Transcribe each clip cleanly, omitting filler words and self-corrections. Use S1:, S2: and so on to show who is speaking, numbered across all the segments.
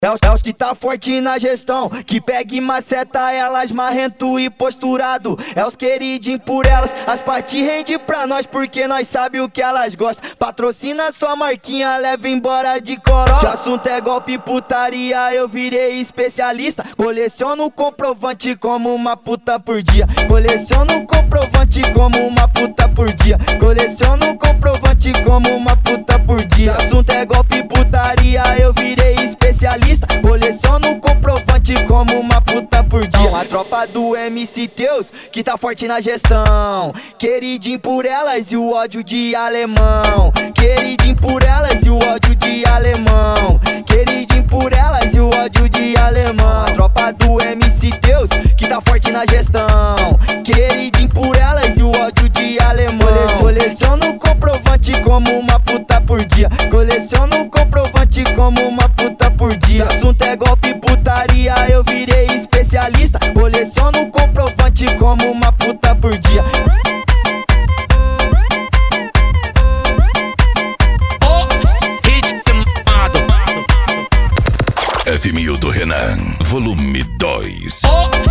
S1: É os que tá forte na gestão, que pega e maceta elas marrento e posturado. É os queridinhos por elas, as partes rende pra nós porque nós sabe o que elas gostam. Patrocina sua marquinha, leva embora de coroa. Se o assunto é golpe e putaria, eu virei especialista. Coleciono comprovante como uma puta por dia. Coleciono comprovante como uma puta por dia. Coleciono comprovante como uma puta por dia. Se o assunto é golpe e putaria, eu virei especialista. Coleciono comprovante como uma puta por dia. A tropa do MC Teus, que tá forte na gestão. Queridinho por elas e o ódio de alemão. Queridinho por elas e o ódio de alemão. Queridinho por elas e o ódio de alemão. A tropa do MC Teus, que tá forte na gestão. Queridinho por elas e o ódio de alemão. Coleciono comprovante como uma puta por dia. Coleciono comprovante como uma puta por dia. Se o assunto é golpe e putaria, eu virei especialista. Coleciono comprovante como uma puta por dia.
S2: F1000 do Renan, volume 2.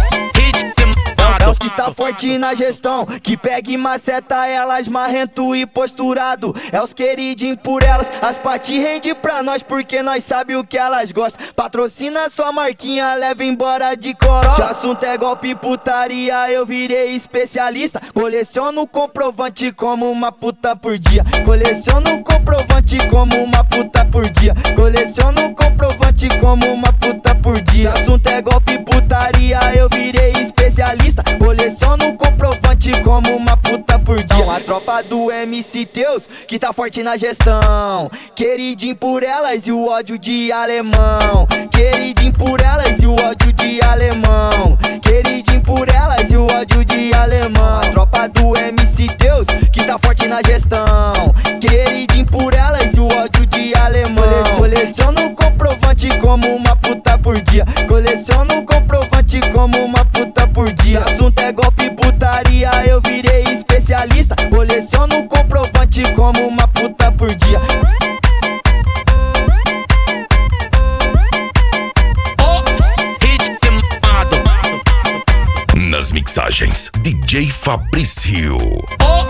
S1: É os que tá forte na gestão, que pega e maceta elas marrento e posturado. É os queridinhos por elas, as partes rende pra nós porque nós sabe o que elas gostam. Patrocina sua marquinha, leva embora de coroa. Se o assunto é golpe e putaria, eu virei especialista. Coleciono comprovante como uma puta por dia. Coleciono comprovante como uma puta por dia. Coleciono comprovante como uma puta por dia. Se o assunto é golpe e putaria, eu virei especialista. Coleciono comprovante como uma puta por dia. A tropa do MC Teus, que tá forte na gestão. Queridinho por elas e o ódio de alemão. Queridinho por elas e o ódio de alemão. Queridinho por elas e o ódio de alemão. A tropa do MC Teus, que tá forte na gestão. Queridinho por elas e o ódio de alemão. Coleciono comprovante como uma puta por dia. Coleciono comprovante como uma puta por dia. Se o assunto é golpe e putaria, eu virei especialista. Coleciono comprovante como uma puta por dia.
S2: Nas mixagens, DJ Fabrício.